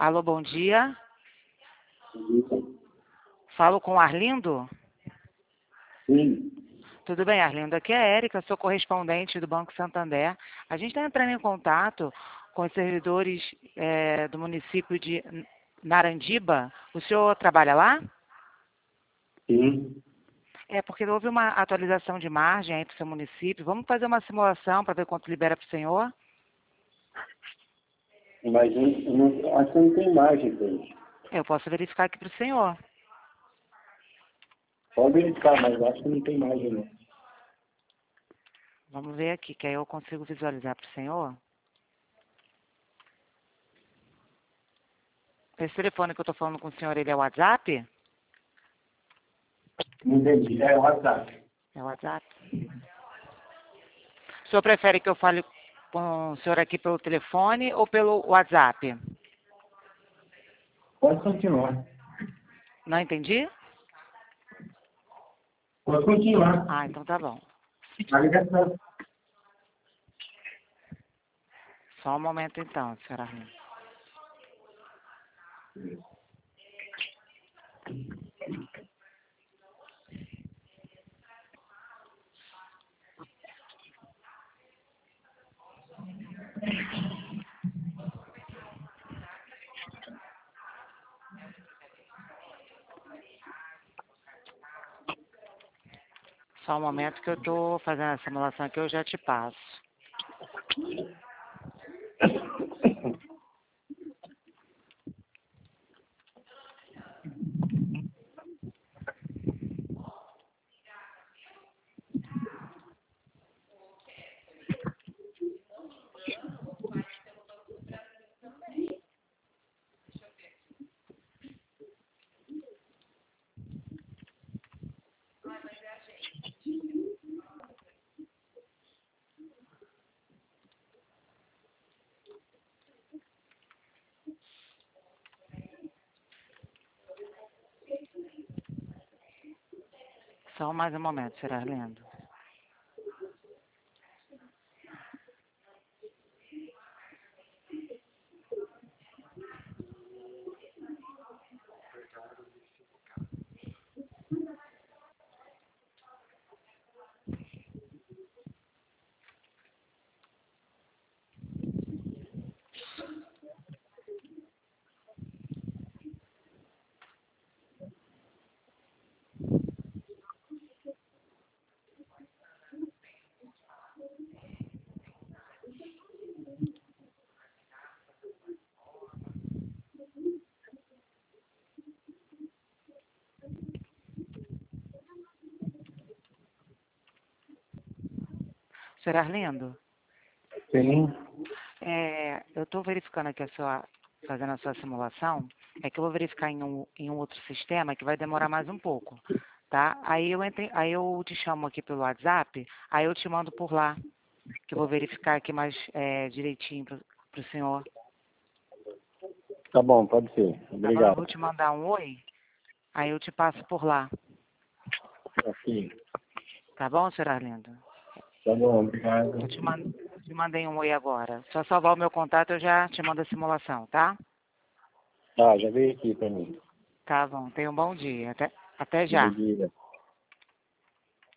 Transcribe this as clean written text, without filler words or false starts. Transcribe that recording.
Alô, bom dia. Falo com o Arlindo? Sim. Tudo bem, Arlindo? Aqui é a Érica, sou correspondente do Banco Santander. A gente está entrando em contato com os servidores do município de Narandiba. O senhor trabalha lá? Sim. É, porque houve uma atualização de margem aí para o seu município. Vamos fazer uma simulação para ver quanto libera para o senhor? Mas eu não, acho que não tem margem, gente. Eu posso verificar aqui para o senhor. Pode verificar, mas acho que não tem margem, não. Vamos ver aqui, que aí eu consigo visualizar para o senhor. Esse telefone que eu estou falando com o senhor, ele é o WhatsApp? Não entendi. É o WhatsApp. É o WhatsApp. O senhor prefere que eu fale com o senhor aqui pelo telefone ou pelo WhatsApp? Pode continuar. Não entendi? Pode continuar. Ah, então tá bom. A ligação. Só um momento então, senhora Arlindo. Só um momento que eu estou fazendo a simulação aqui, eu já te passo. Só mais um momento, senhora Arlindo. Senhora Arlindo, Sim. eu estou verificando aqui fazendo a sua simulação, é que eu vou verificar em um outro sistema que vai demorar mais um pouco, tá? Aí eu te chamo aqui pelo WhatsApp, aí eu te mando por lá, que eu vou verificar aqui mais direitinho para o senhor. Tá bom, pode ser. Tá bom? Eu Obrigado. vou te mandar um oi, aí eu te passo por lá. Assim. Tá bom, senhora Arlindo? Tá bom, obrigado. Eu te mandei um oi agora. Só salvar o meu contato, eu já te mando a simulação, tá? Tá, já veio aqui pra mim. Tá bom. Tenha um bom dia. Até já. Bom dia.